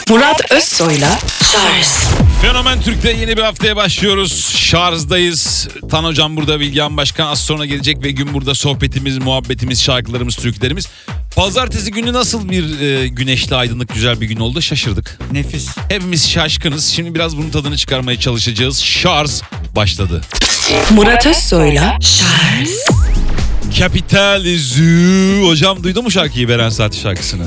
Murat Özsoy'la Şarj. Fenomen Türk'te yeni bir haftaya başlıyoruz. Şarj'dayız. Tan Hocam burada, Bilgehan Başkan az sonra gelecek ve gün burada sohbetimiz, muhabbetimiz, şarkılarımız, türkülerimiz. Pazartesi günü nasıl bir güneşli, aydınlık, güzel bir gün oldu, şaşırdık. Nefis. Hepimiz şaşkınız. Şimdi biraz bunun tadını çıkarmaya çalışacağız. Şarj başladı. Murat Özsoy'la Şarj. Kapitalizm. Hocam duydun mu şarkıyı, Beren Saati şarkısını?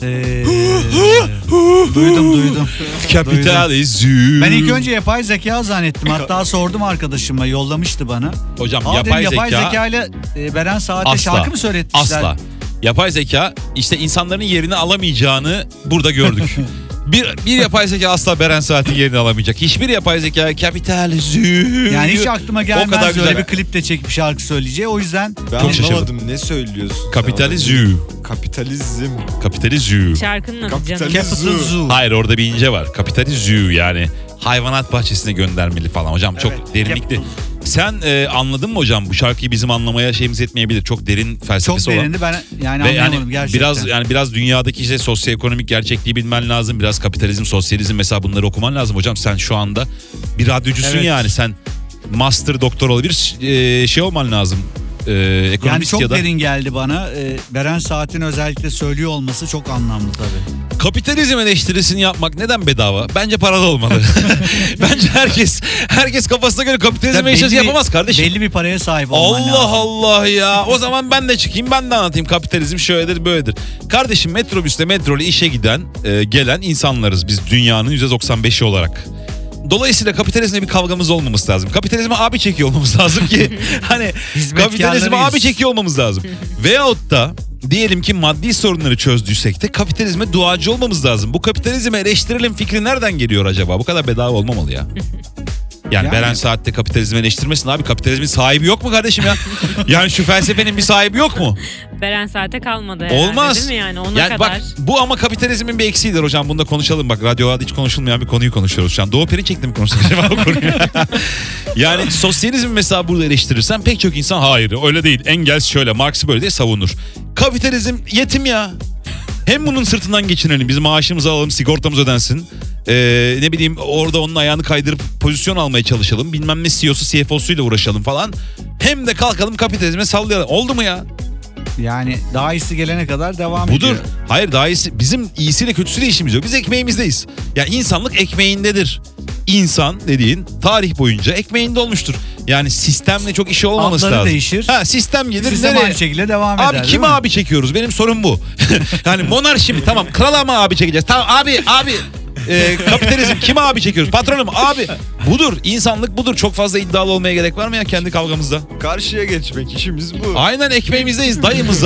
Duydum. Kapitalizm. Ben ilk önce yapay zeka zannettim. Hatta sordum arkadaşıma, yollamıştı bana. Hocam Yapay yapay zeka ile Beren Saat'e şarkı mı söyletmişler? Asla. Yapay zeka işte insanların yerini alamayacağını burada gördük. Bir yapay zeka asla Beren Saat'in yerini alamayacak. Hiçbir yapay zeka kapitalizm. Yani hiç aklıma gelmez O kadar güzel. öyle bir klipte çekip şarkı söyleyeceği. O yüzden Ben Çok şaşırdım. anlamadım, ne söylüyorsun? Kapitalizm. Kapitalizm. Kapitalizm. Şarkının adı canım. Kapitalizm. Capital Zoo. Hayır, orada bir ince var. Kapitalizm, yani hayvanat bahçesine göndermeli falan. Hocam çok Evet, derinlikli. Capital. Sen anladın mı hocam, bu şarkıyı bizim anlamaya şeyimiz etmeyebilir. Çok derin Çok felsefesi olan. derindi, ben yani Ve anlamadım yani gerçekten. biraz dünyadaki işte sosyoekonomik gerçekliği bilmen lazım. Biraz kapitalizm, sosyalizm mesela, bunları okuman lazım hocam. Sen şu anda bir radyocusun, Evet. yani sen master doktoralı bir şey olman lazım. Yani Ekonomist çok ya da. derin geldi bana. Beren Saat'in özellikle söylüyor olması çok anlamlı tabii. Kapitalizm eleştirisini yapmak neden bedava? Bence paralı olmalı. Bence herkes kafasına göre kapitalizm Tabii eleştirisi belli bir- yapamaz kardeşim. Belli bir paraya sahip olman lazım. Allah ya. O zaman ben de çıkayım, ben de anlatayım, kapitalizm şöyledir böyledir. Kardeşim, metrobüste metroyla işe gelen insanlarız biz, dünyanın %95'i olarak. Dolayısıyla kapitalizmle bir kavgamız olmaması lazım. Kapitalizme abi çekiyor olmamız lazım ki hani kapitalizme abi çekiyor olmamız lazım. Veyahut da diyelim ki maddi sorunları çözdüysek de kapitalizme duacı olmamız lazım. Bu kapitalizmi eleştirelim fikri nereden geliyor acaba? Bu kadar bedava olmamalı ya. Yani Beren Saat'te kapitalizmi eleştirmesin abi. Kapitalizmin sahibi yok mu kardeşim ya? Yani şu felsefenin bir sahibi yok mu? Beren Saat'e kalmadı herhalde, Olmaz. değil mi yani ona yani kadar? Bak bu ama kapitalizmin bir eksiğidir hocam. Bunu da konuşalım. Bak radyoda hiç konuşulmayan bir konuyu konuşuyoruz şu an. Doğu Perinçek'le mi konuştuk acaba o konuyu? Yani sosyalizm mesela burada eleştirirsen pek çok insan hayır öyle değil. Engels şöyle, Marx böyle diye savunur. Kapitalizm yetim ya. Hem bunun sırtından geçinelim. Biz maaşımızı alalım, sigortamız ödensin. Ne bileyim orada onun ayağını kaydırıp pozisyon almaya çalışalım. Bilmem ne CEO'su CFO'suyla uğraşalım falan. Hem de kalkalım kapitalizme sallayalım. Oldu mu ya? Yani daha iyisi gelene kadar devam Budur. ediyor. Hayır, daha iyisi. Bizim iyisiyle kötüsüyle işimiz yok. Biz ekmeğimizdeyiz. Yani insanlık ekmeğindedir. İnsan dediğin tarih boyunca ekmeğinde olmuştur. Yani sistemle çok işi olmaması Adları lazım. değişir. Ha, sistem gelir. Sistem nereye? aynı şekilde devam eder. Abi değil kime mi? abi çekiyoruz? Benim sorun bu. Yani monarşi mi? Tamam. Krala mı abi çekeceğiz? Tamam abi. Kapitalizm kime abi çekiyoruz? Patronum abi. Budur. İnsanlık budur. Çok fazla iddialı olmaya gerek var mı ya kendi kavgamızda? Karşıya geçmek, işimiz bu. Aynen, ekmeğimizdeyiz.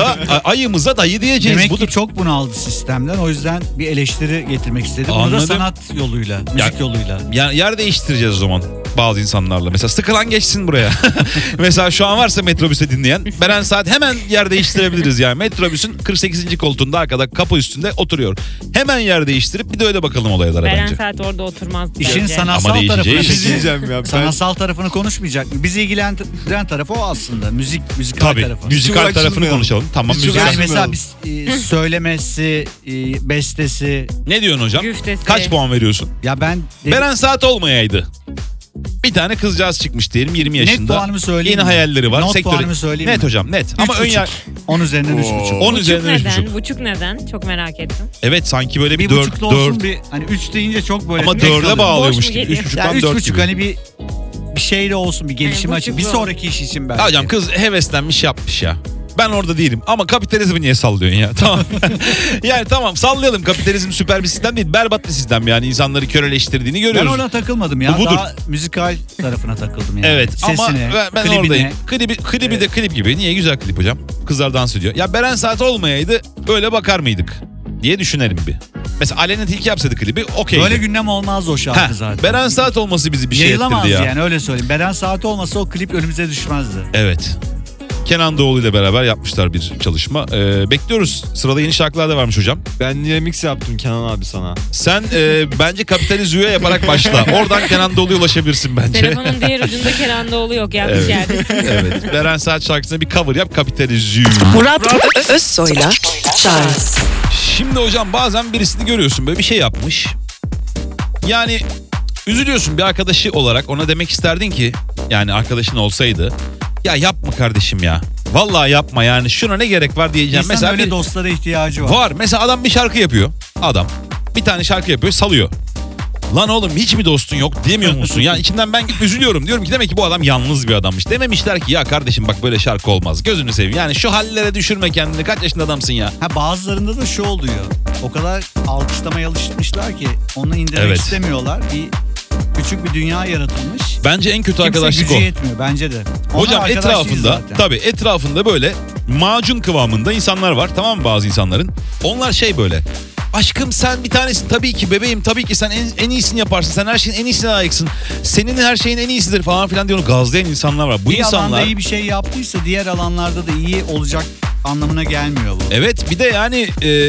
Ayımıza dayı diyeceğiz. Demek Budur. ki çok bunaldı sistemden. O yüzden bir eleştiri getirmek istedi. Bunu Anladım. da sanat yoluyla, müzik yoluyla. Yani yer değiştireceğiz o zaman bazı insanlarla. Mesela sıkılan geçsin buraya. Mesela şu an varsa metrobüste dinleyen, Beren Saat hemen yer değiştirebiliriz yani. Metrobüsün 48. koltuğunda arkada kapı üstünde oturuyor. Hemen yer değiştirip bir de öyle bakalım olaylara Beren bence. Saat orada oturmaz İşin bence. sanatsal Ama tarafını değişeceği Bir şey Peki. diyeceğim ya. sanatsal tarafını konuşmayacak mı? Bizi ilgilendiren tarafı o aslında. Müzikal Tabii. tarafı. Müzikal Çok tarafını açılmayalım. konuşalım. Tamam, Biz çok müzikal. Yani mesela açılmayalım. biz söylemesi, bestesi. Ne diyorsun hocam? Güftesi. Kaç puan veriyorsun? Ya ben Beren Saat olmayaydı. Bir tane kızcağız çıkmış diyelim, 20 yaşında. puanımı söyleyeyim Yeni mi? hayalleri var. Not puanımı söyleyeyim Net mi? hocam, net. Ama ön 10 üzerinden 3,5. 10 Buçuk üzerinden 3,5. neden? Buçuk neden? Çok merak ettim. Evet, sanki böyle bir Bir buçuklu 4 olsun, bir hani 3 deyince çok böyle. ama tek 4'e kalıyor. bağlıyormuş Boş mu gibi. geliyor? 3,5'dan Ya 4 3,5 gibi. hani bir şeyle olsun, bir gelişim Yani açı. Bir buçuklu. sonraki iş için belki. Hocam kız heveslenmiş yapmış ya. Ben orada değilim ama kapitalizmi niye sallıyorsun ya? Tamam. Yani tamam, sallayalım, kapitalizm süper bir sistem değil. Berbat bir sistem yani, insanları köleleştirdiğini Ben görüyoruz. ona takılmadım ya. Bu budur. Daha müzikal tarafına takıldım yani. Evet ama Sesine, ben klibine. oradayım. Klibi de klip gibi. Niye? Güzel klip hocam. Kızlar dans ediyor. Ya Beren Saat olmayaydı öyle bakar mıydık diye düşünelim bir. Mesela Aleyna Tilki yapsaydı klibi okeydi. Böyle gündem olmaz o şarkı zaten. Beren Saat olması bizi bir şey Yayılamaz ettirdi ya. yani, öyle söyleyeyim. Beren Saat olmasa o klip önümüze düşmezdi. Evet. Kenan Doğulu ile beraber yapmışlar bir çalışma. Bekliyoruz. Sırada yeni şarkılar da varmış hocam. Ben remix yaptım Kenan abi sana. Sen bence kapitalizüye yaparak başla. Oradan Kenan Doğulu'ya ulaşabilirsin bence. Telefonun diğer ucunda Kenan Doğulu yok, yanlış Evet. yerdesin. Evet. Beren Saat şarkısına bir cover yap, kapitalizm. Murat Özsoy'la Şarj. Şimdi hocam bazen birisini görüyorsun böyle bir şey yapmış. Yani üzülüyorsun bir arkadaşı olarak, ona demek isterdin ki yani arkadaşın olsaydı ya yapma kardeşim ya. Vallahi yapma yani, şuna ne gerek var diyeceğim. İnsan mesela öyle dostlara ihtiyacı var. var. Mesela adam bir şarkı yapıyor. Adam bir tane şarkı yapıyor, salıyor. Lan oğlum hiç mi dostun yok diyemiyor musun? Yani içinden ben üzülüyorum. Diyorum ki demek ki bu adam yalnız bir adammış. Dememişler ki ya kardeşim bak böyle şarkı olmaz. Gözünü seveyim. Yani şu hallere düşürme kendini. Kaç yaşında adamsın ya? Bazılarında da şu oluyor. O kadar alkışlamaya alışmışlar ki onu indirmek Evet. istemiyorlar. Küçük bir dünya yaratılmış. Bence en kötü Kimse arkadaşlık gücü o. yetmiyor bence de. Onlar Hocam arkadaş değil etrafında zaten. tabii etrafında böyle macun kıvamında insanlar var, tamam mı, bazı insanların? Onlar şey böyle, aşkım sen bir tanesin tabii ki, bebeğim tabii ki sen en iyisini yaparsın, sen her şeyin en iyisine layıksın, senin her şeyin en iyisidir falan filan diye onu gazlayan insanlar var. Bu Bir alanda insanlar iyi bir şey yaptıysa diğer alanlarda da iyi olacak anlamına gelmiyor bu. evet, bir de yani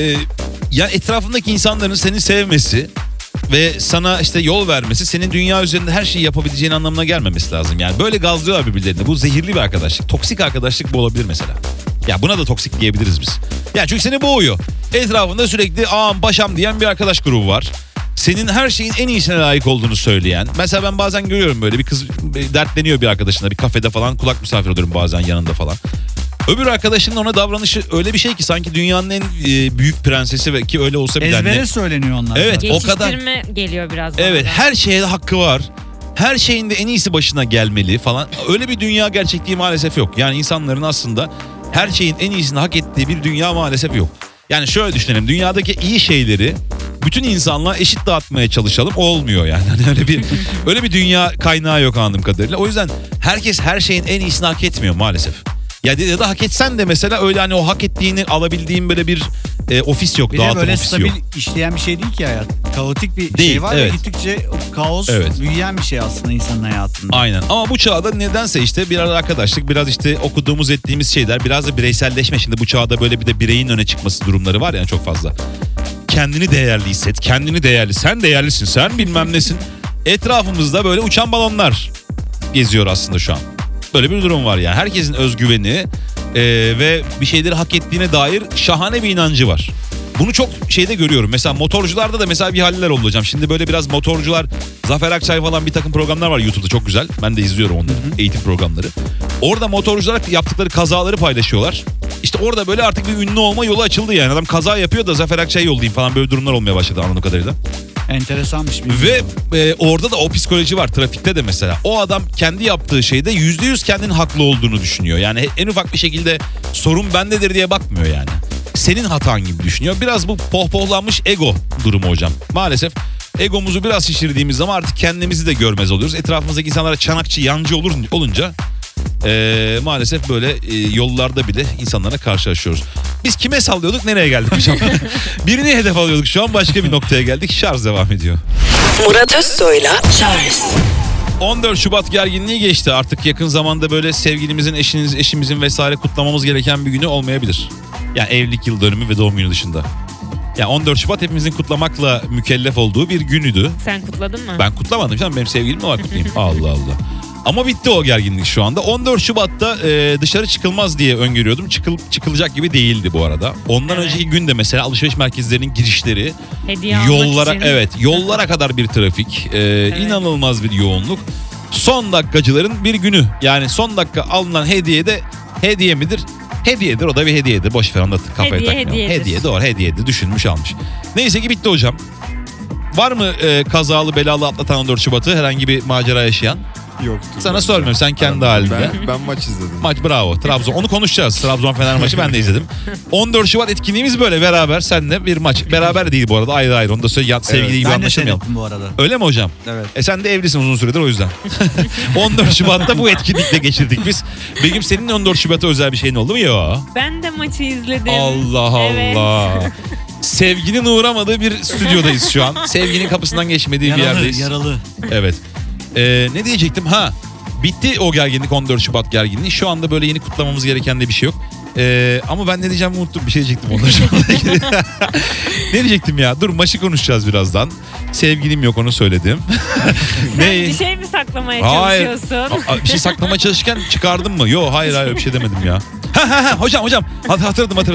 ya etrafındaki insanların seni sevmesi ve sana işte yol vermesi senin dünya üzerinde her şeyi yapabileceğin anlamına gelmemesi lazım. Yani böyle gazlıyorlar birbirlerini. Bu zehirli bir arkadaşlık. Toksik arkadaşlık bu olabilir mesela. Ya buna da toksik diyebiliriz biz. Ya çünkü seni boğuyor. Etrafında sürekli ağam paşam diyen bir arkadaş grubu var. Senin her şeyin en iyisine layık olduğunu söyleyen. Mesela ben bazen görüyorum böyle bir kız dertleniyor bir arkadaşına, bir kafede falan, kulak misafir oluyorum bazen yanında falan. Öbür arkadaşının ona davranışı öyle bir şey ki sanki dünyanın en büyük prensesi ve ki öyle olsa bir Ezbere anne. söyleniyor onlar. Evet, zaten. o kadar. Geçiştirme geliyor biraz bana Evet, da. her şeye de hakkı var. Her şeyin de en iyisi başına gelmeli falan. Öyle bir dünya gerçekliği maalesef yok. Yani insanların aslında her şeyin en iyisini hak ettiği bir dünya maalesef yok. Yani şöyle düşünelim. Dünyadaki iyi şeyleri bütün insanlığa eşit dağıtmaya çalışalım. Olmuyor yani. Hani öyle bir dünya kaynağı yok anladığım kadarıyla. O yüzden herkes her şeyin en iyisini hak etmiyor maalesef. Ya da hak etsen de mesela öyle hani o hak ettiğini alabildiğin böyle bir ofis yok, Bir de dağıtım böyle ofisi stabil yok. işleyen bir şey değil ki hayat. Kaotik bir Değil, şey var evet. ve gittikçe o kaos Evet. büyüyen bir şey aslında insanın hayatında. Aynen, ama bu çağda nedense işte biraz arkadaşlık, biraz işte okuduğumuz ettiğimiz şeyler, biraz da bireyselleşme. Şimdi bu çağda böyle bir de bireyin öne çıkması durumları var yani çok fazla. Kendini değerli hisset, kendini değerli, sen değerlisin, sen bilmem nesin. Etrafımızda böyle uçan balonlar geziyor aslında şu an. Böyle bir durum var yani. Herkesin özgüveni ve bir şeyleri hak ettiğine dair şahane bir inancı var. Bunu çok şeyde görüyorum. Mesela motorcularda da mesela bir haller oldu hocam. Şimdi böyle biraz motorcular, Zafer Akçay falan bir takım programlar var YouTube'da, çok güzel. Ben de izliyorum onları, eğitim programları. Orada motorcular yaptıkları kazaları paylaşıyorlar. İşte orada böyle artık bir ünlü olma yolu açıldı yani. Adam kaza yapıyor da Zafer Akçay yollayayım falan, böyle durumlar olmaya başladı anladığım kadarıyla. Enteresanmış bir Ve orada da o psikoloji var trafikte de mesela. O adam kendi yaptığı şeyde %100 kendinin haklı olduğunu düşünüyor. Yani en ufak bir şekilde sorun bendedir diye bakmıyor yani. Senin hatan gibi düşünüyor. Biraz bu pohpohlanmış ego durumu hocam. Maalesef egomuzu biraz şişirdiğimiz zaman artık kendimizi de görmez oluyoruz. Etrafımızdaki insanlara çanakçı, yancı olunca maalesef böyle yollarda bile insanlara karşılaşıyoruz. Biz kime sallıyorduk, nereye geldik hocam? Birini hedef alıyorduk, şu an başka bir noktaya geldik. Şarj devam ediyor. Murat Özsoy'la Charles 14 Şubat gerginliği geçti. Artık yakın zamanda böyle sevgilimizin, eşimizin vesaire kutlamamız gereken bir günü olmayabilir. Yani evlilik yıl dönümü ve doğum günü dışında. Yani 14 Şubat hepimizin kutlamakla mükellef olduğu bir günüydü. Sen kutladın mı? Ben kutlamadım canım, benim sevgilim mi var kutlayayım? Allah Allah. Ama bitti o gerginlik şu anda. 14 Şubat'ta dışarı çıkılmaz diye öngörüyordum. Çıkılacak gibi değildi bu arada. Ondan Evet. önceki gün de mesela alışveriş merkezlerinin girişleri, Hediye almak yollara için. evet, yollara kadar bir trafik, inanılmaz bir yoğunluk. Son dakikacıların bir günü. Yani son dakika alınan hediye de hediye midir? Hediyedir, o da bir hediyedir. Boş ver, onda kafaya Hediye, takmayalım. hediyedir. Hediye, doğru, hediyedir, düşünmüş almış. Neyse ki bitti hocam. Var mı kazalı belalı atlatan 14 Şubat'ı, herhangi bir macera yaşayan? Yoktu. Sana sormuyorum, sen kendi halinde. Ben maç izledim. Maç bravo. Trabzon. Onu konuşacağız. Trabzon Fener maçı ben de izledim. 14 Şubat etkinliğimiz böyle beraber seninle bir maç. Beraber değil bu arada, ayrı ayrı. Onu da söyle, sevgili gibi Ben de anlaşılmayalım. seyrettim bu arada. Öyle mi hocam? Evet. Sen de evlisin uzun süredir, o yüzden. 14 Şubat'ta bu etkinlikle geçirdik biz. Begüm, senin 14 Şubat'a özel bir şeyin oldu mu? Yok. Ben de maçı izledim. Allah Evet. Allah. Sevginin uğramadığı bir stüdyodayız şu an. Sevginin kapısından geçmediği bir yerdeyiz. Yaralı. Evet. Ne diyecektim? Bitti o gerginlik, 14 Şubat gerginliği. Şu anda böyle yeni kutlamamız gereken de bir şey yok. Ama ben ne diyeceğimi unuttum. Bir şey diyecektim 14 Şubat'la ilgili. Ne diyecektim ya? Dur, maçı konuşacağız birazdan. Sevgilim yok, onu söyledim. Sen bir şey mi saklamaya Hayır. çalışıyorsun? Bir şey saklamaya çalışırken çıkardım mı? Yok, hayır bir şey demedim ya. Hocam hatırladım.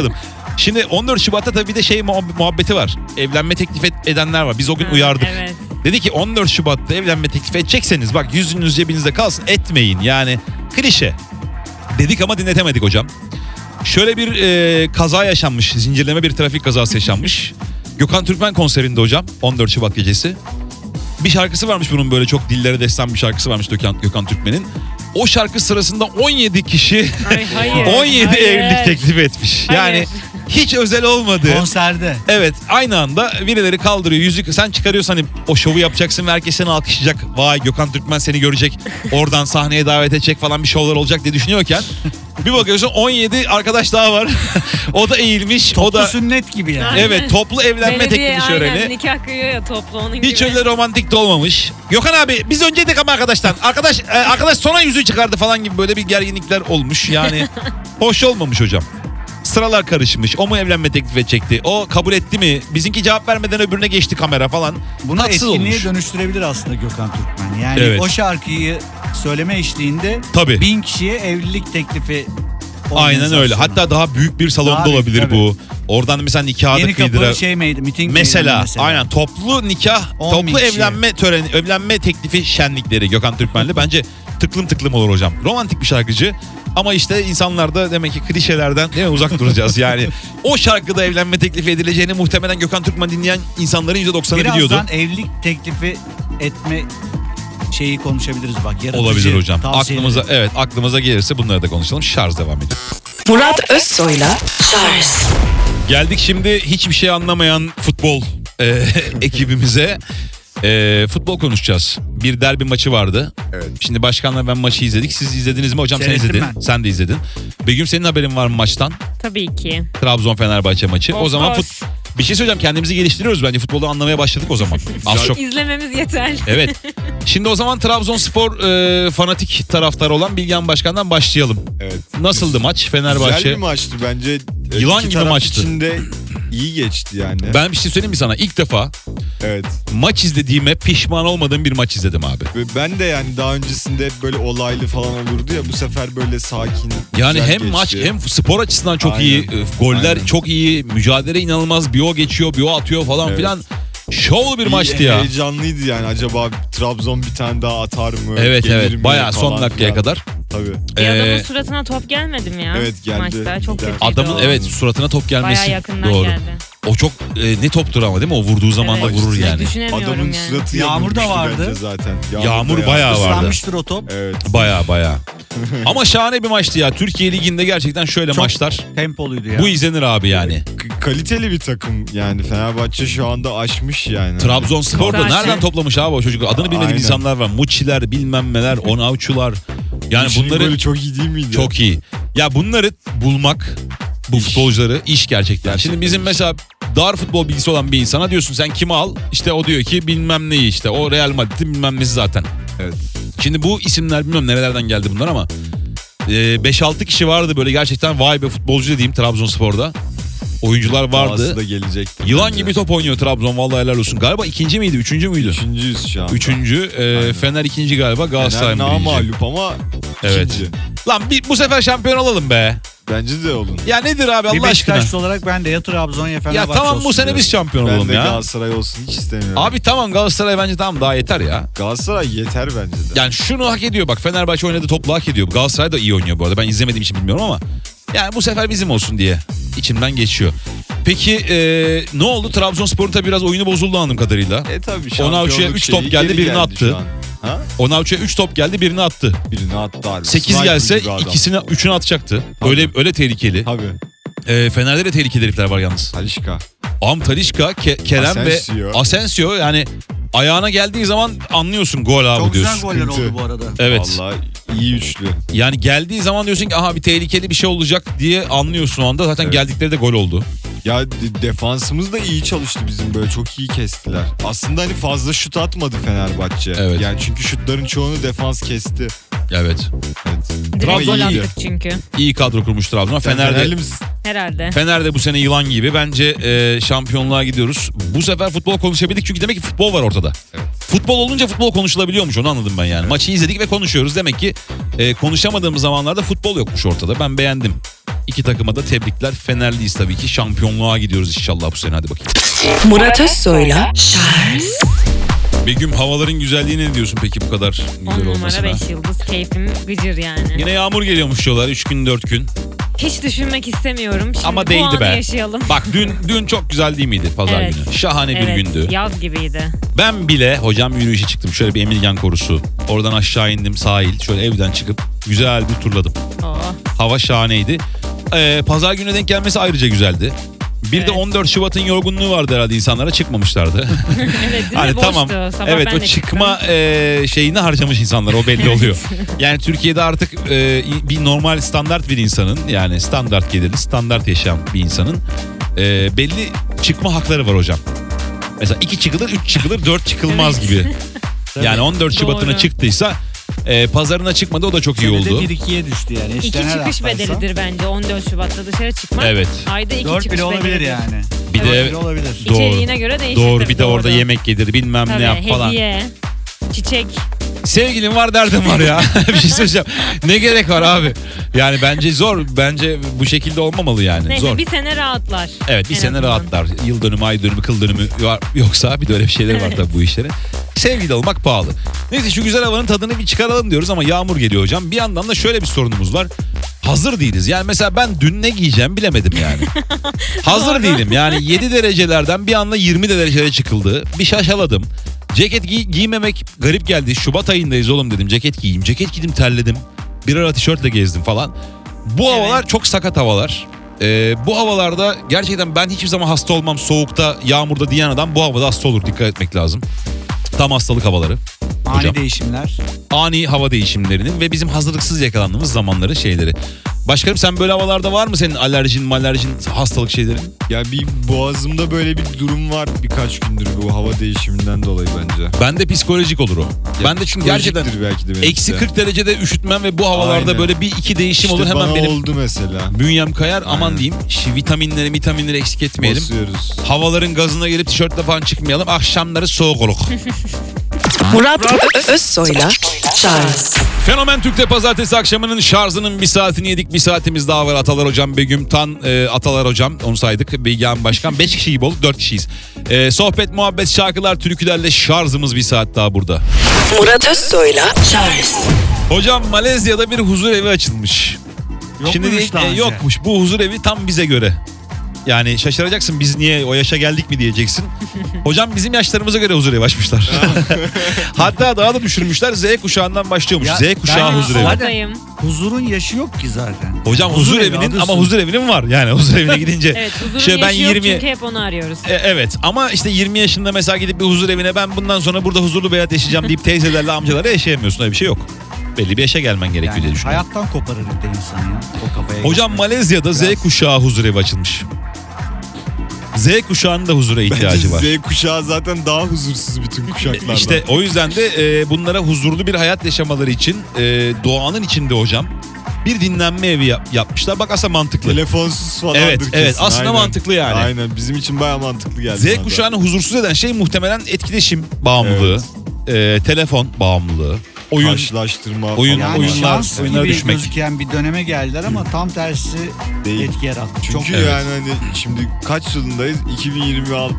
Şimdi 14 Şubat'ta tabii bir de şey muhabbeti var. Evlenme teklif edenler var. Biz o gün uyardık. Evet. Dedi ki 14 Şubat'ta evlenme teklif edecekseniz bak yüzünüz cebinizde kalsın, etmeyin. Yani klişe. Dedik ama dinletemedik hocam. Şöyle bir kaza yaşanmış. Zincirleme bir trafik kazası yaşanmış. Gökhan Türkmen konserinde hocam 14 Şubat gecesi. Bir şarkısı varmış bunun, böyle çok dillere destan bir şarkısı varmış Gökhan Türkmen'in. O şarkı sırasında 17 kişi Ay, hayır, 17 hayır. evlilik teklif etmiş. Hayır. Yani hiç özel olmadı. Konserde. Evet, aynı anda birileri kaldırıyor yüzük, sen çıkarıyorsun hani o şovu yapacaksın ve herkes seni alkışlayacak. Vay Gökhan Türkmen seni görecek, oradan sahneye davet edecek falan, bir şovlar olacak diye düşünüyorken bir bakıyorsun 17 arkadaş daha var. O da eğilmiş. Toplu o da sünnet gibi yani. evet, toplu evlenme Belediye teklifi aynen şöleni. nikah kıyıyor ya toplu onun gibi. Hiç öyle romantik de olmamış. Gökhan abi biz önceydik ama arkadaştan. Arkadaş sonra yüzüğü çıkardı falan gibi böyle bir gerginlikler olmuş. Yani hoş olmamış hocam. Sıralar karışmış. O mu evlenme teklif edecekti? O kabul etti mi? Bizimki cevap vermeden öbürüne geçti kamera falan. Bunu Tatsız etkinliğe olmuş. dönüştürebilir aslında Gökhan Türkmen. Yani Evet. o şarkıyı söyleme eşliğinde Tabii. 1000 kişiye evlilik teklifi Aynen öyle. Hatta daha büyük bir salonda Daha büyük, olabilir tabii. bu. Oradan mesela nikahı da Yeni kıydıra. Kapı şey miydi? Miting Mesela, meydanı aynen toplu nikah, 10 bin toplu kişi. evlenme töreni, evlenme teklifi şenlikleri Gökhan Türkmen'le bence tıklım tıklım olur hocam. Romantik bir şarkıcı ama işte insanlar da demek ki klişelerden değil mi, uzak duracağız. Yani o şarkıda evlenme teklifi edileceğini muhtemelen Gökhan Türkmen dinleyen insanların %90'ı biliyordu. Birazdan evlilik teklifi etme şeyi konuşabiliriz bak. Yaratıcı Olabilir hocam. tavsiyeleri. Aklımıza gelirse bunları da konuşalım. Şarj devam ediyor. Murat Özsoy'la Charles. Geldik şimdi hiçbir şey anlamayan futbol ekibimize. Futbol konuşacağız. Bir derbi maçı vardı. Evet. Şimdi başkanla ben maçı izledik. Siz izlediniz mi hocam? Sen Seyrettim izledin. ben. Sen de izledin. Begüm senin haberin var mı maçtan? Tabii ki. Trabzon Fenerbahçe maçı. Of O zaman course. bir şey söyleyeceğim, kendimizi geliştiriyoruz bence, futbolu anlamaya başladık o zaman. Az çok. İzlememiz yeter. Evet. Şimdi o zaman Trabzonspor fanatik taraftarı olan Bilgehan Başkan'dan başlayalım. Evet. Nasıldı maç? Fenerbahçe. Güzel bir maçtı bence. Yılan İki gibi taraf maçtı. içinde iyi geçti yani. Ben bir şey söyleyeyim mi sana? İlk defa Evet. maç izlediğime pişman olmadığım bir maç izledim abi. Ve ben de yani daha öncesinde hep böyle olaylı falan olurdu ya, bu sefer böyle sakin. Yani güzel hem geçti. maç hem spor açısından çok Aynen. iyi. Goller Aynen. çok iyi. Mücadele inanılmaz. Bir o geçiyor, bir o atıyor falan Evet. filan. Şovlu bir maçtı ya. Heyecanlıydı yani, acaba Trabzon bir tane daha atar mı? Evet gelir evet. mi Bayağı son falan dakikaya filan. kadar. Tabii. Bir adamın Ee, suratına top gelmedi mi ya? Evet, geldi. Maçta çok Gider. kötüydü adamın o. evet suratına top gelmesi Bayağı yakından doğru. geldi. O çok ne toptur ama değil mi? O vurduğu zaman da Evet, vurur hiç yani. Düşünemiyorum Adamın yani. suratı Yağmur da yamulmuştu vardı. bence zaten. Yağmur bayağı vardı. Islanmıştır o top. Evet. Baya. Ama şahane bir maçtı ya. Türkiye Ligi'nde gerçekten şöyle Çok maçlar. Tempoluydu ya. Bu izlenir abi yani. Kaliteli bir takım yani, Fenerbahçe şu anda aşmış yani. Trabzonspor da Zaten- nereden toplamış abi o çocuk? Adını bilmediğim Aynen. insanlar var. Muçiler, bilmem neler, Onavçular. Yani İşin bunları golü çok iyi değil miydi? çok iyi. Ya bunları bulmak, bu İş. futbolcuları iş gerçekten. Şimdi Gerçekten bizim iş. mesela dar futbol bilgisi olan bir insana diyorsun sen kimi al? İşte o diyor ki bilmem neyi, işte o Real Madrid'in bilmem nesi zaten. Evet. Şimdi bu isimler bilmem nerelerden geldi bunlar ama 5-6 kişi vardı böyle gerçekten vay be futbolcu dediğim Trabzonspor'da. Oyuncular vardı. Dahası da gelecektir. Yılan bence. gibi top oynuyor Trabzon, vallahi helal olsun. Galiba ikinci miydi, üçüncü müydü? Üçüncüyüz şu anda. Üçüncü. Aynen. Fener ikinci galiba, Galatasaray Fener birinci. namağlup ama Evet. ikinci. Lan bu sefer şampiyon olalım be. Bence de olun. Ya nedir abi Bir Allah aşkına? Beşiktaşlı olarak ben de ya Trabzon ya Ya Fenerbahçe tamam bu olsun sene diyorum. biz şampiyon Ben olalım de ya. Galatasaray olsun hiç istemiyorum. Abi tamam Galatasaray bence tamam daha yeter ya. Galatasaray yeter bence de. Yani şunu hak ediyor bak, Fenerbahçe oynadığı topla hak ediyor. Galatasaray da iyi oynuyor bu arada, ben izlemediğim için bilmiyorum ama. Yani bu sefer bizim olsun diye içimden geçiyor. Peki ne oldu? Trabzonspor'un tabii biraz oyunu bozuldu anladığım kadarıyla. Tabii Onavçu'ya şampiyonluk 3 top şeyi geldi, geri birini geldi attı. şu an. Ha? Onavçu'ya 3 top geldi, birini attı. Birini attı abi. 8 Sniper gelse gibi adam. ikisini 3'ünü atacaktı. Tabii. Öyle tehlikeli. Tabii. Fener'de de tehlikeli herifler var yalnız. Talişka. Talişka, Kerem Asensio. ve Asensio, yani ayağına geldiği zaman anlıyorsun gol abi Çok güzel diyorsun. goller Sıkıntı. oldu bu arada. Evet. Vallahi iyi üçlü. Yani geldiği zaman diyorsun ki aha bir tehlikeli bir şey olacak diye anlıyorsun o anda. Zaten Evet. geldikleri de gol oldu. Ya defansımız da iyi çalıştı bizim, böyle çok iyi kestiler. Aslında hani fazla şut atmadı Fenerbahçe. Evet. Yani çünkü şutların çoğunu defans kesti. Evet. Evet. Direkt Trabzon gol iyiydi. attık çünkü. İyi kadro kurmuş Trabzon. Sen Fener'de Fenerli misin? Herhalde. Fener'de bu sene yılan gibi. Bence şampiyonluğa gidiyoruz. Bu sefer futbol konuşabildik çünkü demek ki futbol var ortada. Evet. Futbol olunca futbol konuşulabiliyormuş, onu anladım ben yani. Maçı izledik ve konuşuyoruz. Demek ki konuşamadığımız zamanlarda futbol yokmuş ortada. Ben beğendim. İki takıma da tebrikler. Fenerliyiz tabii ki. Şampiyonluğa gidiyoruz inşallah bu sene. Hadi bakayım. Murat Özsoy'la Charles. Begüm, havaların güzelliğine ne diyorsun peki bu kadar 10 güzel numara olmasına? 5 yıldız keyfim gıcır yani. Yine yağmur geliyormuş diyorlar 3 gün 4 gün. Hiç düşünmek istemiyorum. Şimdi Ama bu değdi anı be. yaşayalım. Bak dün çok güzel değil miydi pazar Evet. günü? Şahane bir Evet, gündü. yaz gibiydi. Ben bile hocam yürüyüşe çıktım. Şöyle bir Emirgan korusu. Oradan aşağı indim sahil. Şöyle evden çıkıp güzel bir turladım. Oh. Hava şahaneydi. Pazar gününe denk gelmesi ayrıca güzeldi. Bir de Evet. 14 Şubat'ın yorgunluğu vardı herhalde, insanlara çıkmamışlardı. Evet, dün Hani de boştu. tamam. Sabah Evet, ben o de çıkma çıktım. şeyini harcamış insanlar, o belli oluyor. Yani Türkiye'de artık bir normal standart bir insanın, yani standart gelirli, standart yaşayan bir insanın belli çıkma hakları var hocam. Mesela 2 çıkılır, 3 çıkılır, 4 çıkılmaz Evet. gibi. Yani 14 Şubat'ına Doğru. çıktıysa pazarına çıkmadı, o da çok iyi Senede oldu. 1-2'ye düştü yani. 2 Eskiden her çıkış haftaysa bedelidir bence 14 Şubat'ta dışarı çıkmak. Evet. Ayda 2 4 çıkış bile olabilir bedelidir. yani. Bir de 4 bile olabilir. Doğru. İçeriğine göre değişir. Doğru, tabii, bir de orada doğru. yemek yedir, bilmem Tabii, ne yap falan. hediye, çiçek. Sevgilim var, derdim var ya. Bir şey söyleyeceğim. Ne gerek var abi? Yani bence zor. Bence bu şekilde olmamalı yani. Neyse Zor. bir sene rahatlar. Evet, bir en sene azından. rahatlar. Yıl dönümü, ay dönümü, kıl dönümü var. Yoksa bir de öyle bir şeyler var Evet. tabii bu işlerin. Sevgili olmak pahalı. Neyse, şu güzel havanın tadını bir çıkaralım diyoruz ama yağmur geliyor hocam. Bir yandan da şöyle bir sorunumuz var. Hazır değiliz. Yani mesela ben dün ne giyeceğim bilemedim yani. Hazır Doğru. değilim. Yani 7 derecelerden bir anda 20 derecelere çıkıldı. Bir şaşaladım. Ceket giymemek garip geldi. Şubat ayındayız oğlum dedim. Ceket giyeyim. Ceket giydim, terledim. Bir ara tişörtle gezdim falan. Bu havalar çok sakat havalar. Bu havalarda gerçekten ben hiçbir zaman hasta olmam. Soğukta, yağmurda diyen adam bu havada hasta olur. Dikkat etmek lazım. Tam hastalık havaları. Ani Hocam. değişimler. Ani hava değişimlerinin ve bizim hazırlıksız yakalandığımız zamanların şeyleri. Başkanım, sen böyle havalarda var mı senin alerjin, hastalık şeylerin? Ya bir boğazımda böyle bir durum var birkaç gündür bu hava değişiminden dolayı bence. Bende psikolojik olur o. Ben de çünkü gerçekten belki de eksi 40 derecede üşütmem ve bu havalarda Aynen. böyle bir iki değişim İşte olur. Hemen bana benim oldu mesela. bünyem kayar. Aman Aynen. diyeyim, vitaminleri eksik etmeyelim. Basıyoruz. Havaların gazına gelip tişörtle falan çıkmayalım. Akşamları soğuk olur. Murat Özsoy'la Charles. Fenomen Türk'te pazartesi akşamının şarjının bir saatini yedik. Bir saatimiz daha var. Atalar Hocam, Begüm Tan, Atalar Hocam, onu saydık. Bilgehan Başkan. 5 kişi gibi olduk, 4 kişiyiz. Sohbet, muhabbet, şarkılar, türkülerle şarjımız bir saat daha burada. Murat Özsoy'la Charles. Hocam, Malezya'da bir huzur evi açılmış. Yok Şimdi muymuş daha önce? yokmuş. Bu huzur evi tam bize göre. Yani şaşıracaksın, biz niye o yaşa geldik mi diyeceksin. Hocam, bizim yaşlarımıza göre huzur evi açmışlar. Hatta daha da düşürmüşler. Z kuşağından başlıyormuş. Ya, Z kuşağı ben- huzur evi. Zaten- Buradayım. Huzurun yaşı yok ki zaten. Hocam huzur evi, evinin adı ama su. huzur evinin var. Yani huzur evine gidince. Evet, huzurun Şey, ben yaşı yok 20 çünkü hep onu arıyoruz. Evet, ama işte 20 yaşında mesela gidip bir huzur evine, ben bundan sonra burada huzurlu bir hayat yaşayacağım deyip teyzelerle amcalarla yaşayamıyorsun. Öyle bir şey yok. Belli bir yaşa gelmen gerekiyor diye Yani düşünüyorum. hayattan koparır bir de insan ya. O kafaya Hocam, geçmek. Malezya'da Z Biraz- kuşağı huzur evi açılmış. Z kuşağının da huzura ihtiyacı var. Bence Z kuşağı zaten daha huzursuz bütün kuşaklardan. İşte o yüzden de bunlara huzurlu bir hayat yaşamaları için doğanın içinde hocam bir dinlenme evi yapmışlar. Bak, aslında mantıklı. telefonsuz falandır Evet, kesin. evet. Aslında Aynen. mantıklı yani. Aynen, bizim için baya mantıklı geldi. Z bana da. kuşağını huzursuz eden şey muhtemelen etkileşim bağımlılığı, telefon bağımlılığı, oyun. Karşılaştırma oyun- falan. Yani oyunlar- şans oyunlara gibi düşmek. gözüken bir döneme geldiler ama tam tersi Değil. etki yarattı. Çünkü Çok Evet. yani hani şimdi kaç yılındayız? 2026.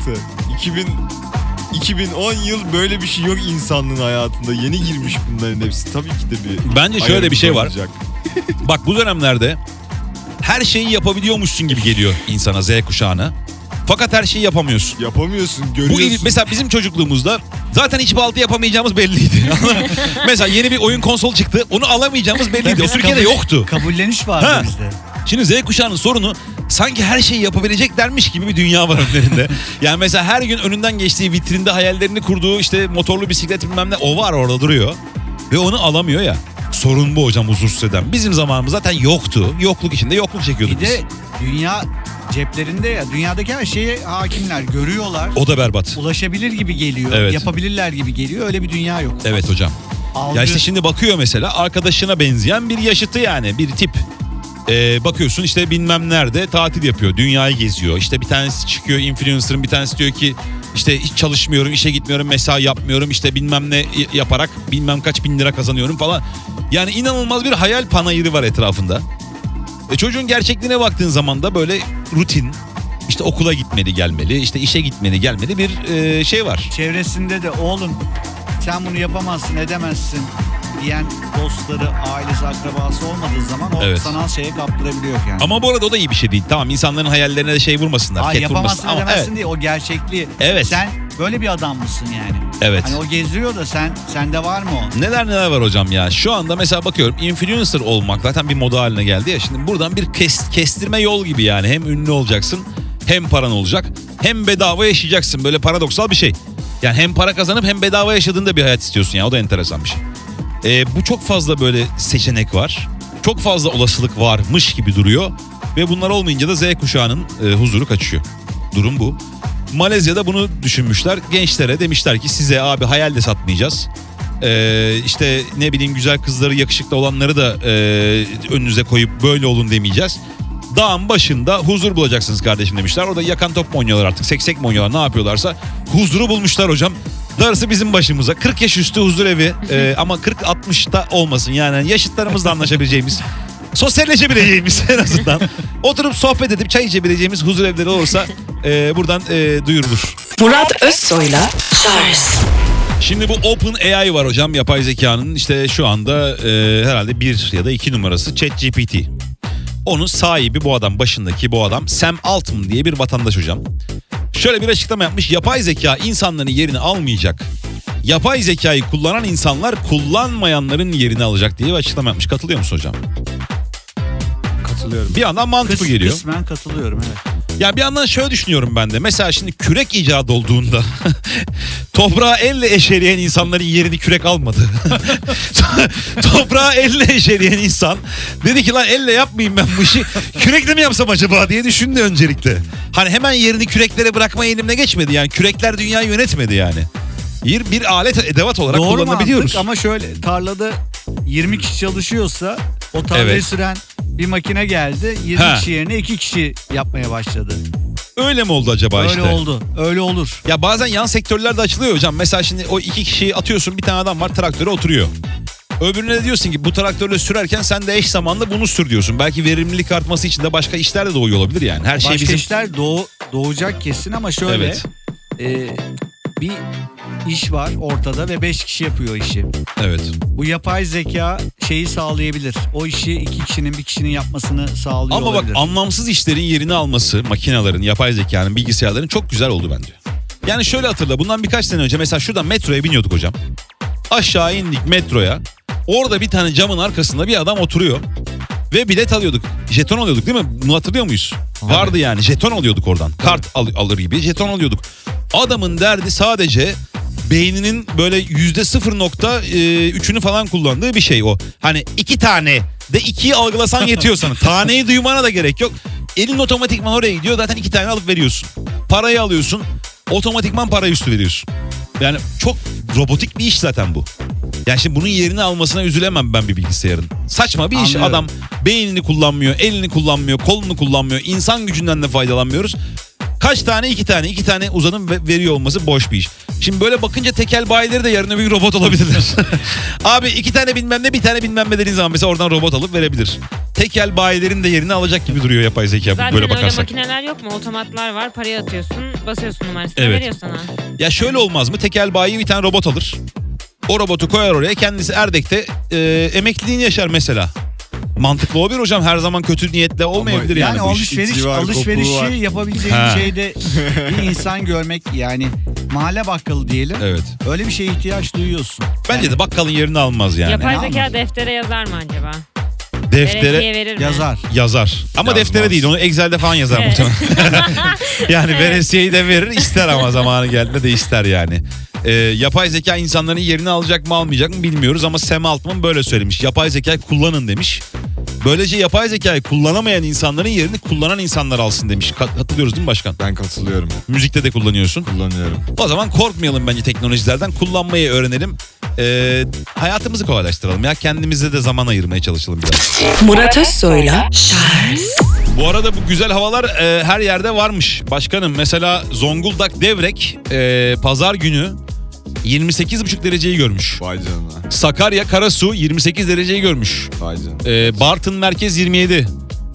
2010 yıl böyle bir şey yok insanlığın hayatında. Yeni girmiş bunların hepsi. Tabii ki de bir... Bence şöyle bir şey var. olacak. Bak, bu dönemlerde her şeyi yapabiliyormuşsun gibi geliyor insana, Z kuşağına. Fakat her şeyi yapamıyorsun. Yapamıyorsun, Bu görüyorsun. mesela bizim çocukluğumuzda zaten hiçbir altı yapamayacağımız belliydi. Mesela yeni bir oyun konsolu çıktı. Onu alamayacağımız belliydi. O Türkiye'de yoktu. Kabulleniş vardı Ha. bizde. Şimdi Z kuşağının sorunu, sanki her şeyi yapabileceklermiş gibi bir dünya var önlerinde. Yani mesela her gün önünden geçtiği, vitrinde hayallerini kurduğu işte motorlu bisiklet bilmem ne, o var, orada duruyor. Ve onu alamıyor ya. Sorun bu hocam, huzursuz eden. Bizim zamanımız zaten yoktu. Yokluk içinde yokluk çekiyorduk Bir biz. de dünya ceplerinde ya. Dünyadaki her şeye hakimler. Görüyorlar. O da berbat. Ulaşabilir gibi geliyor. Evet. Yapabilirler gibi geliyor. Öyle bir dünya yok. Evet hocam. Algı, Ya işte şimdi bakıyor mesela, arkadaşına benzeyen bir yaşıtı, yani bir tip. Bakıyorsun işte bilmem nerede tatil yapıyor, dünyayı geziyor. İşte bir tanesi çıkıyor, influencer'ın bir tanesi diyor ki işte hiç çalışmıyorum, işe gitmiyorum, mesai yapmıyorum, işte bilmem ne yaparak bilmem kaç bin lira kazanıyorum falan. Yani inanılmaz bir hayal panayırı var etrafında. Çocuğun gerçekliğine baktığın zaman da böyle rutin, işte okula gitmeli gelmeli, işte işe gitmeli gelmeli bir şey var. Çevresinde de oğlum sen bunu yapamazsın edemezsin diyen dostları, ailesi, akrabası olmadığı zaman o Evet. sanal şeye kaptırabiliyor yani. Ama bu arada o da iyi bir şey değil. Tamam, insanların hayallerine de şey vurmasınlar. Ay, ket yapamazsın vurmasın. Ama edemezsin evet, diye o gerçekliği. Evet. Sen böyle bir adam mısın yani? evet. Hani o geziyor da sende var mı o? Neler var hocam ya. Şu anda mesela bakıyorum, influencer olmak zaten bir moda haline geldi ya. Şimdi buradan bir kestirme yol gibi yani. Hem ünlü olacaksın, hem paran olacak, hem bedava yaşayacaksın. Böyle paradoksal bir şey. Yani hem para kazanıp hem bedava yaşadığında bir hayat istiyorsun ya. O da enteresan bir şey. Bu çok fazla böyle seçenek var. Çok fazla olasılık varmış gibi duruyor. Ve bunlar olmayınca da Z kuşağının huzuru kaçıyor. Durum bu. Malezya'da bunu düşünmüşler. Gençlere demişler ki size abi hayal de satmayacağız. İşte ne bileyim güzel kızları, yakışıklı olanları da önünüze koyup böyle olun demeyeceğiz. Dağın başında huzur bulacaksınız kardeşim demişler. Orada yakan top mu oynuyorlar artık, seksek mi oynuyorlar, ne yapıyorlarsa. Huzuru bulmuşlar hocam. Darısı bizim başımıza. 40 yaş üstü huzur evi ama 40-60'da olmasın yani yaşıtlarımızla anlaşabileceğimiz, sosyalleşebileceğimiz en azından. Oturup sohbet edip çay içebileceğimiz huzur evleri olursa buradan duyurulur. Murat Özsoy'la Charles. Şimdi bu OpenAI var hocam, yapay zekanın işte şu anda herhalde 1 ya da 2 numarası ChatGPT. Onun sahibi bu adam, başındaki bu adam Sam Altman diye bir vatandaş hocam. Şöyle bir açıklama yapmış: yapay zeka insanların yerini almayacak. Yapay zekayı kullanan insanlar kullanmayanların yerini alacak diye bir açıklama yapmış. Katılıyor musun hocam? Katılıyorum. Bir yandan mantıklı geliyor. Kısmen katılıyorum evet. Ya bir yandan şöyle düşünüyorum ben de. Mesela şimdi kürek icat olduğunda toprağı elle eşeleyen insanların yerini kürek almadı. Toprağı elle eşeleyen insan dedi ki lan elle yapmayayım ben bu işi, kürekle mi yapsam acaba diye düşündü öncelikle. Hani hemen yerini küreklere bırakma eğilimine geçmedi yani. Kürekler dünyayı yönetmedi yani. Bir alet, edevat olarak Doğru kullanabiliyoruz. mantık ama şöyle tarlada 20 kişi çalışıyorsa o tarlayı Evet. süren bir makine geldi 20 Ha. kişi yerine 2 kişi yapmaya başladı. Öyle mi oldu acaba Öyle işte? oldu. Öyle olur. Ya bazen yan sektörler de açılıyor hocam. Mesela şimdi o 2 kişiyi atıyorsun, bir tane adam var traktöre oturuyor. Öbürüne de diyorsun ki bu traktörle sürerken sen de eş zamanlı bunu sür diyorsun. Belki verimlilik artması için de başka işler de doğuyor olabilir yani. Her şey Başka bizim... işler doğacak kesin ama şöyle Evet. bir iş var ortada ve 5 kişi yapıyor işi. Evet. Bu yapay zeka şeyi sağlayabilir. O işi 2 kişinin bir kişinin yapmasını sağlıyor Ama bak, olabilir. anlamsız işlerin yerini alması makinelerin, yapay zekanın, bilgisayarların çok güzel oldu bence. Yani şöyle hatırla, bundan birkaç sene önce mesela şuradan metroya biniyorduk hocam. Aşağı indik metroya. Orada bir tane camın arkasında bir adam oturuyor. Ve bilet alıyorduk. Jeton alıyorduk değil mi? Bunu hatırlıyor muyuz? Vardı yani. Jeton alıyorduk oradan. Kart alır gibi jeton alıyorduk. Adamın derdi sadece beyninin böyle %0.3'ünü falan kullandığı bir şey o. Hani 2 tane de 2'yi algılasan yetiyor sana. Taneyi duymana da gerek yok. Elin otomatikman oraya gidiyor. Zaten 2 tane alıp veriyorsun. Parayı alıyorsun. Otomatikman para üstü veriyorsun. Yani çok robotik bir iş zaten bu. Yani şimdi bunun yerini almasına üzülemem ben bir bilgisayarın. Saçma bir iş. Anlıyorum. Adam beynini kullanmıyor, elini kullanmıyor, kolunu kullanmıyor. İnsan gücünden de faydalanmıyoruz. Kaç tane? 2 tane. 2 tane uzanım veriyor olması boş bir iş. Şimdi böyle bakınca tekel bayileri de yarın öbür gün robot olabilirler. Abi 2 tane bilmem ne, bir tane bilmem ne dediğin zaman mesela oradan robot alıp verebilir. Tekel bayilerin de yerini alacak gibi duruyor yapay zeka Zaten böyle öyle bakarsak. makineler yok mu? Otomatlar var. Parayı atıyorsun, basıyorsun numarasını, Evet. veriyor sana. Ya şöyle olmaz mı? Tekel bayi bir tane robot alır. O robotu koyar oraya. Kendisi Erdek'te emekliliğini yaşar mesela. Mantıklı olabilir hocam. Her zaman kötü niyetle olmayabilir yani. Yani bu iş. iti var, kopuğu var. alışverişi yapabileceğin Ha. şeyde bir insan görmek yani mahalle bakkalı diyelim. Evet. Öyle bir şeye ihtiyaç duyuyorsun. Bence de bakkalın yerini almaz yani. Yapay ne zeka anladım? deftere yazar mı acaba? Deftere Veresiye verir mi? Yazar. yazar. Ama Yazmaz. deftere değil, onu Excel'de falan yazar Evet. muhtemelen. Yani Evet. veresiyeyi de verir, ister ama zamanı geldiğinde de ister yani. Yapay zeka insanların yerini alacak mı almayacak mı bilmiyoruz ama Sam Altman böyle söylemiş. Yapay zekayı kullanın demiş. Böylece yapay zekayı kullanamayan insanların yerini kullanan insanlar alsın demiş. Hatırlıyoruz değil mi başkan? Ben katılıyorum. Müzikte de kullanıyorsun. Kullanıyorum. O zaman korkmayalım bence teknolojilerden. Kullanmayı öğrenelim. Hayatımızı kolaylaştıralım ya. Kendimize de zaman ayırmaya çalışalım biraz. Murat Özsoy'la Charles. Bu arada bu güzel havalar her yerde varmış. Başkanım mesela Zonguldak Devrek pazar günü 28,5 dereceyi görmüş. Vay canına. Sakarya Karasu 28 dereceyi görmüş. Vay canına. Bartın merkez 27.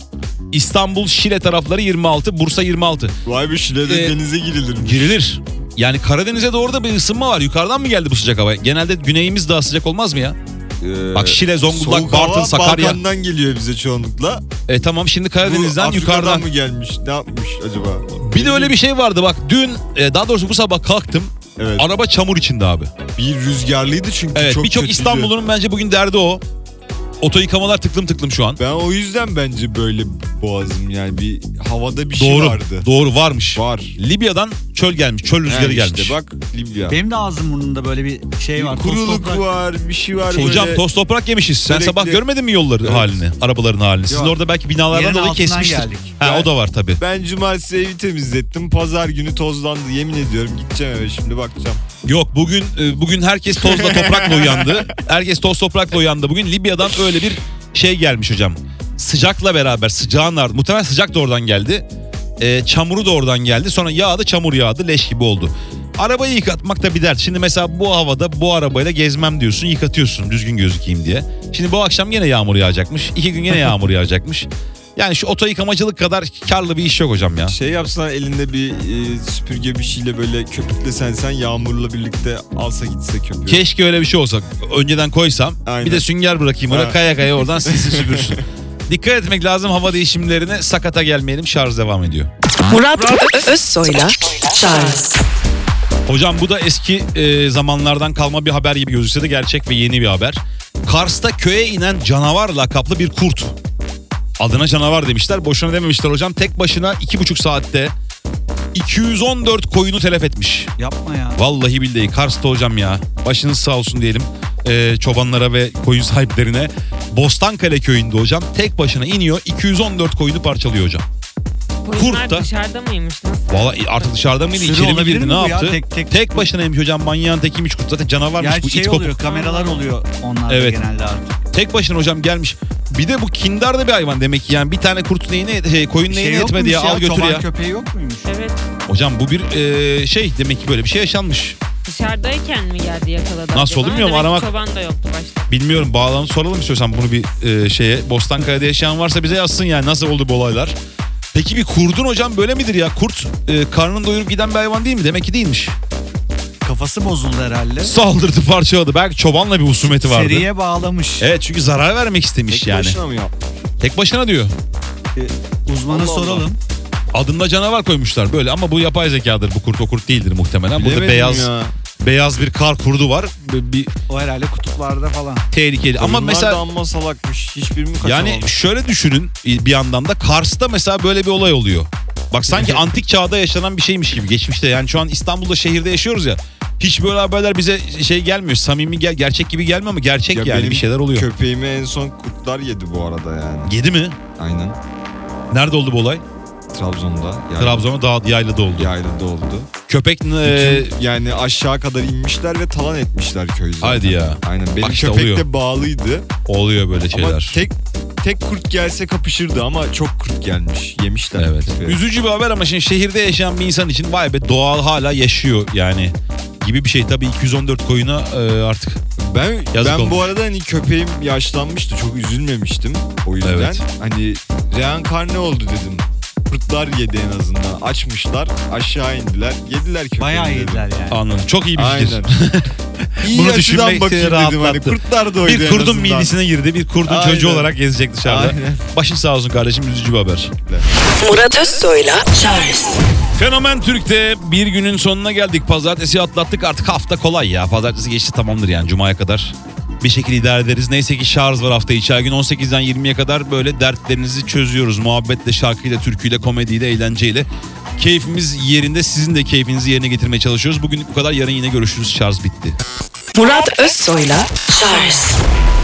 İstanbul, Şile tarafları 26, Bursa 26. Vay be, Şile'de denize girilirmiş. Girilir. Yani Karadeniz'e doğru da bir ısınma var. Yukarıdan mı geldi bu sıcak hava? Genelde güneyimiz daha sıcak olmaz mı ya? Bak Şile, Zonguldak, Soğuk Bartın, hava Sakarya. Balkan'dan geliyor bize çoğunlukla. Tamam şimdi Bu Karadeniz'den Afrika'dan yukarıdan. mı gelmiş? Ne yapmış acaba? Bir de öyle bir şey vardı bak dün daha doğrusu bu sabah kalktım. Evet. Araba çamur içinde abi. Bir rüzgarlıydı çünkü Evet çok birçok kötüydü. İstanbul'un bence bugün derdi o. Oto yıkamalar tıklım tıklım şu an. Ben o yüzden bence böyle boğazım, yani bir havada bir şey Doğru. vardı. Doğru varmış. Var. Libya'dan çöl gelmiş. Çöl rüzgarı gelmiş. İşte bak Libya. Benim de ağzım burnunda böyle bir şey var. toz Kuruluk toprak. var, bir şey var Hocam böyle. toz toprak yemişiz. Sen Sürekli- sabah görmedin mi yolları Evet. halini? Arabaların halini. Siz Yok. orada belki binalardan Yerin dolayı altından kesmiştir. geldik. Ha o da var tabii. Ben cumartesi evi temizlettim. Pazar günü tozlandı. Yemin ediyorum gideceğim eve, şimdi bakacağım. Yok bugün herkes tozla toprakla uyandı. Herkes toz toprakla uyandı. Bugün Libya'dan öyle bir şey gelmiş hocam. Sıcakla beraber sıcağın ardından muhtemelen sıcak da oradan geldi. Çamuru da oradan geldi. Sonra yağdı, çamur yağdı, leş gibi oldu. Arabayı yıkatmak da bir dert. Şimdi mesela bu havada bu arabayla gezmem diyorsun, yıkatıyorsun düzgün gözükeyim diye. Şimdi bu akşam yine yağmur yağacakmış. 2 gün yine yağmur yağacakmış. Yani şu oto yıkamacılık kadar karlı bir iş yok hocam ya. Şey yapsan elinde bir süpürge bir şeyle böyle köpüklesen yağmurla birlikte alsa gitse köpüğü. Keşke öyle bir şey olsa. Önceden koysam. Aynen. Bir de sünger bırakayım oraya, Ha. kaya kaya oradan silsin süpürsün. Dikkat etmek lazım hava değişimlerine, sakata gelmeyelim. Şarj devam ediyor. Murat Özsoy'la Charles Hocam bu da eski zamanlardan kalma bir haber gibi gözükse de gerçek ve yeni bir haber. Kars'ta köye inen canavar lakaplı bir kurt. Adına canavar demişler. Boşuna dememişler hocam. Tek başına 2,5 saatte 214 koyunu telef etmiş. Yapma ya. Vallahi billahi Kars'ta hocam ya. Başınız sağ olsun diyelim çobanlara ve koyun sahiplerine. Bostankale köyünde hocam tek başına iniyor 214 koyunu parçalıyor hocam. Koyunlar Kurt da- dışarıda mıymış? Nasıl? Vallahi artık dışarıda mıydı, Sürü içeri mi olabilir girdi, mi ne bu ya? yaptı? Tek- başınaymış hocam, manyağın tekiymiş kurt, zaten canavarmış Ya bu şey it oluyor, kopuk. kameralar oluyor onlarda Evet. genelde artık. Tek başına hocam gelmiş. Bir de bu kindar da bir hayvan demek ki yani bir tane kurt neyine koyun neyine yok etmedi ya, muymuş al götür çoban ya. köpeği yok muymuş? Evet. Hocam bu bir şey demek ki böyle bir şey yaşanmış. Dışarıdayken mi geldi yakaladı? Nasıl acaba? olur bilmiyorum, Demek ki aramak- çoban da yoktu başta. Bilmiyorum, bağlanıp soralım istiyorsan bunu bir şeye. Bostankaya'da yaşayan varsa bize yazsın yani nasıl oldu bu olaylar. Peki bir kurdun hocam böyle midir ya? Kurt karnını doyurup giden bir hayvan değil mi? Demek ki değilmiş. Kafası bozuldu herhalde. Saldırdı, parçaladı. Belki çobanla bir husumeti vardı. Seriye bağlamış. Evet çünkü zarar vermek istemiş Tek yani. başına mı yapmış? Tek başına diyor. Uzmanı Allah Allah. soralım. Adında canavar koymuşlar böyle ama bu yapay zekadır. Bu kurt o kurt değildir muhtemelen. Burada Bilemedim beyaz bir kar kurdu var. Bir O herhalde kutuplarda falan. tehlikeli. Ama Onlar mesela da amma salakmış. Hiçbirini kaçamamış. yani şöyle düşünün bir yandan da Kars'ta mesela böyle bir olay oluyor. Bak sanki antik çağda yaşanan bir şeymiş gibi geçmişte. Yani şu an İstanbul'da şehirde yaşıyoruz ya. Hiç böyle haberler bize şey gelmiyor. Samimi gerçek gibi gelmiyor ama gerçek Ya yani benim bir şeyler oluyor. Köpeğimi en son kurtlar yedi bu arada yani. Yedi mi? Aynen. Nerede oldu bu olay? Trabzon'da. Trabzon'a dağ yaylada oldu. Yaylada oldu. Köpek Bütün, yani aşağı kadar inmişler ve talan etmişler köyü zaten. Haydi ya. Aynen. Benim Bak işte köpek oluyor. de bağlıydı. oluyor böyle şeyler. Ama tek kurt gelse kapışırdı ama çok kurt gelmiş. Yemişler. Evet. köpeği. Üzücü bir haber ama şimdi şehirde yaşayan bir insan için vay be doğal hala yaşıyor yani gibi bir şey. Tabii 214 koyuna artık Yazık Ben olmuş. bu arada hani köpeğim yaşlanmıştı. Çok üzülmemiştim o yüzden. Evet. Hani reenkarne oldu dedim. Kurtlar yedi en azından. Açmışlar, aşağı indiler. Yediler köpeği. Bayağı dedim. yediler yani. anladım. Çok iyi bir fikir. Aynen. İyi Bunu açıdan düşünmek bakayım dedim hani. rahatlattı. Kurtlar da oydu Bir en kurdun azından. midesine girdi. Bir kurdun Aynen. çocuğu olarak gezecek dışarıda. Aynen. Başın sağ olsun kardeşim, üzücü bir haber. Murat Özsoy'la Charles Fenomen Türk'te bir günün sonuna geldik. Pazartesi atlattık, artık hafta kolay ya. Pazartesi geçti, tamamdır yani Cuma'ya kadar. Bir şekilde idare ederiz. Neyse ki şarj var hafta içi. Her gün 18'den 20'ye kadar böyle dertlerinizi çözüyoruz. Muhabbetle, şarkıyla, türküyle, komediyle, eğlenceyle. Keyfimiz yerinde, sizin de keyfinizi yerine getirmeye çalışıyoruz. Bugün bu kadar, yarın yine görüşürüz. Şarj bitti. Murat Özsoy'la Charles